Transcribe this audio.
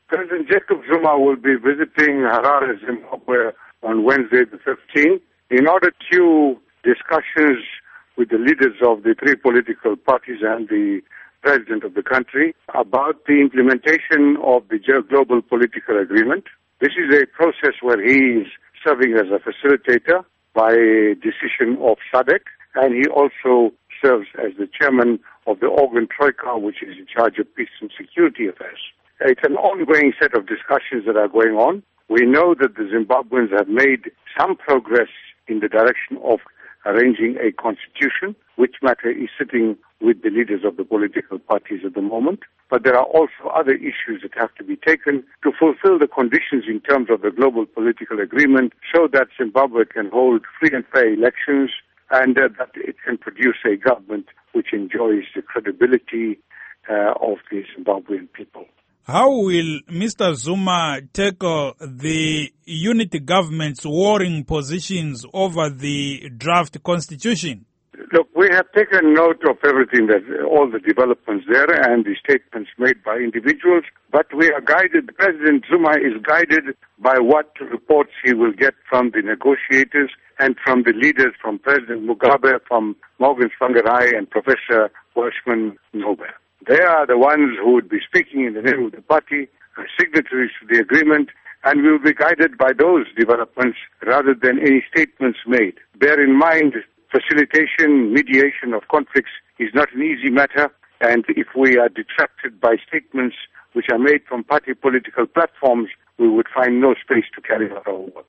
President Jacob Zuma will be visiting Harare, Zimbabwe on Wednesday the 15th in order to discussions with the leaders of the three political parties and the president of the country about the implementation of the global political agreement. This is a process where he is serving as a facilitator by decision of SADC, and he also serves as the chairman of the Organ Troika, which is in charge of peace and security affairs. It's an ongoing set of discussions that are going on. We know that the Zimbabweans have made some progress in the direction of arranging a constitution, which matter is sitting with the leaders of the political parties at the moment. But there are also other issues that have to be taken to fulfill the conditions in terms of the global political agreement so that Zimbabwe can hold free and fair elections and that it can produce a government which enjoys the credibility of the Zimbabwean people. How will Mr. Zuma tackle the unity government's warring positions over the draft constitution? Look, we have taken note of everything, all the developments there and the statements made by individuals, but we are guided, President Zuma is guided by what reports he will get from the negotiators and from the leaders, from President Mugabe, from Morgan Tsvangirai and Professor Welshman Noble. They are the ones who would be speaking in the name of the party, signatories to the agreement, and we will be guided by those developments rather than any statements made. Bear in mind, facilitation, mediation of conflicts is not an easy matter, and if we are detracted by statements which are made from party political platforms, we would find no space to carry out our work.